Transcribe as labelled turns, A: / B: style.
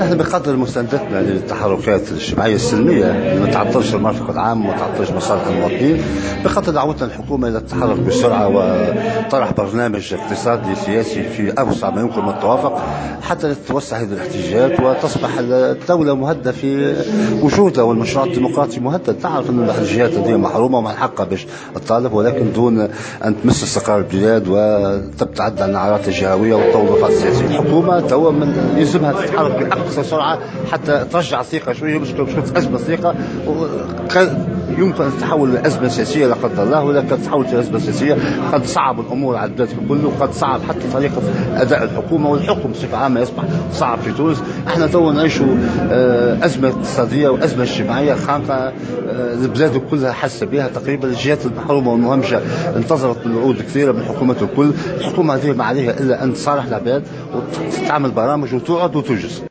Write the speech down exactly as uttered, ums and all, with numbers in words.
A: نحن بقدر مساندتنا للتحركات الاجتماعيه السلميه ما تعطلش المرفق العام وما تعطلش مصالح المواطنين، بقدر دعوتنا الحكومه الى التحرك بسرعه وطرح برنامج اقتصادي سياسي في اوسع ما يمكن من التوافق حتى تتوسع هذه الاحتجاجات وتصبح الدوله مهدده في وجودها والمشروع الديمقراطي مهدد. تعرف ان الجهات هذه محرومه ومن حقها باش تطالب، ولكن دون ان تمس استقرار البلاد وتبتعد عن النعرات الجهويه والتوظيفات السياسيه. الحكومه توا من يلزمها تتحرك باقصى سرعه حتى ترجع الثقه شويه باش تشوف ازمه ثقه يمكن ان تتحول الى ازمه سياسيه لا قدر الله، ولكن تتحول الى ازمه سياسيه قد صعب الامور على البلاد ككل، وقد صعب حتى طريقه اداء الحكومه والحكم بصفه عامه يصبح صعب في تونس. احنا تو نعيشوا ازمه اقتصاديه وازمه اجتماعيه خانقه البلاد كلها حاسه بها تقريبا. الجهات المحرومه والمهمشه انتظرت من وعود كثيره من الحكومات الكل. الحكومه هذه ما عليها الا ان تصالح العباد وتعمل برامج وتوعد وتنجز.